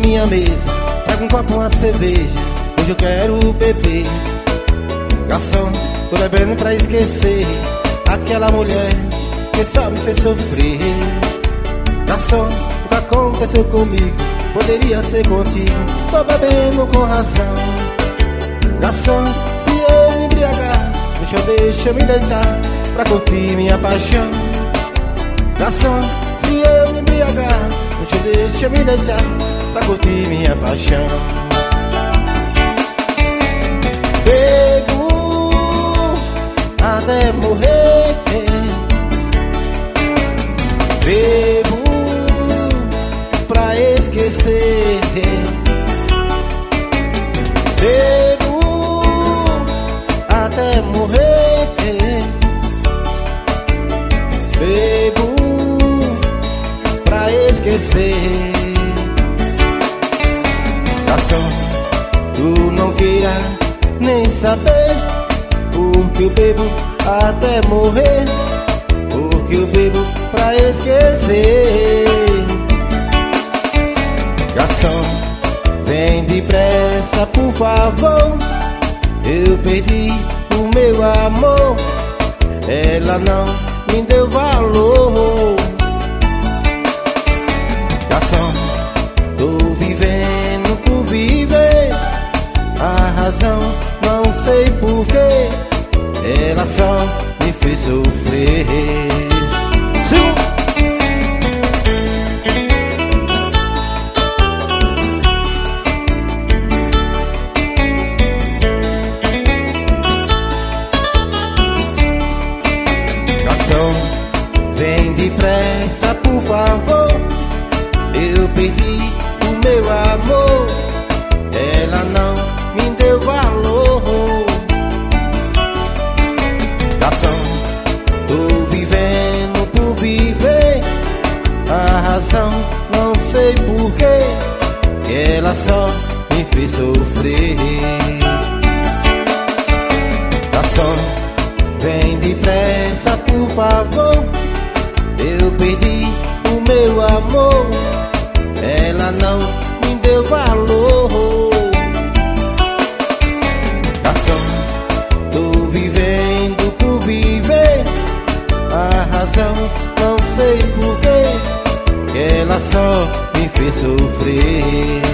minha mesa, traga um copo, uma cerveja, hoje eu quero beber. Garçom, tô bebendo pra esquecer aquela mulher que só me fez sofrer. Garçom, o que aconteceu comigo poderia ser contigo, tô bebendo com razão. Garçom, se eu me embriagar, deixa eu me deitar pra curtir minha paixão. Garçom, se eu me embriagar, deixa eu me deitar pra curtir minha paixão. Bebo até morrer, bebo pra esquecer, bebo até morrer, bebo pra esquecer. Garçom, tu não queira nem saber, porque eu bebo até morrer, porque eu bebo pra esquecer. Garçom, vem depressa, por favor, eu perdi o meu amor, ela não me deu valor. Garçom, tô vivendo por viver, a razão não sei porquê, ela só me fez sofrer. Garçom, vem depressa, por favor, eu perdi o meu amor, ela não me deu valor. Garçom, tô vivendo por viver, a razão não sei porquê, ela só me fez sofrer. Garçom, vem depressa, por favor, eu perdi o meu amor, ela não me deu valor. Garçom, tô vivendo por viver, a razão não sei porquê, ela só me fez sofrer.